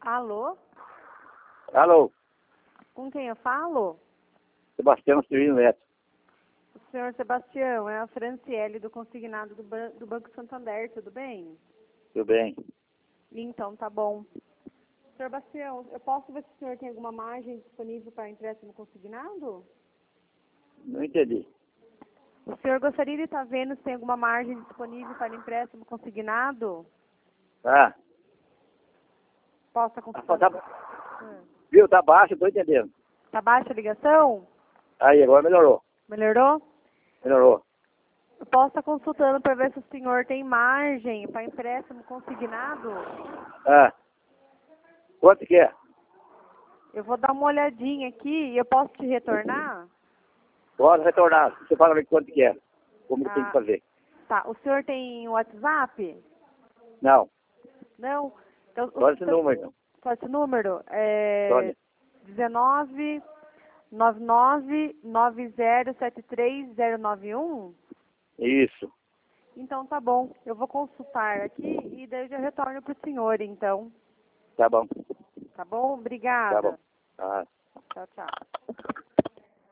Alô? Alô, Com quem eu falo? Sebastião Cirino Neto. O senhor Sebastião, é a Franciele do consignado do Banco Santander, tudo bem? Tudo bem? Então, tá bom. Senhor Sebastião, eu posso ver se o senhor tem alguma margem disponível para empréstimo consignado? Não entendi. O senhor gostaria de estar vendo se tem alguma margem disponível para empréstimo consignado? Ah, Posso consultar? viu? Tá baixo, tô entendendo. Tá baixa a ligação? Aí, agora melhorou. Melhorou? Melhorou. Eu posso estar consultando para ver se o senhor tem margem para empréstimo consignado? Ah, quanto que é? Eu vou dar uma olhadinha aqui e eu posso te retornar? Pode retornar. Você fala aí quanto que é. Como que tem que Ah, fazer? tá. O senhor tem WhatsApp? Não, Não? Então, só esse número, então. só esse número? Só, 19 99 9073 091? isso. Então tá bom. Eu vou consultar aqui e daí eu já retorno para o senhor, então. Tá bom. Tá bom? Tá Obrigada. bom. Ah. Tchau, tchau.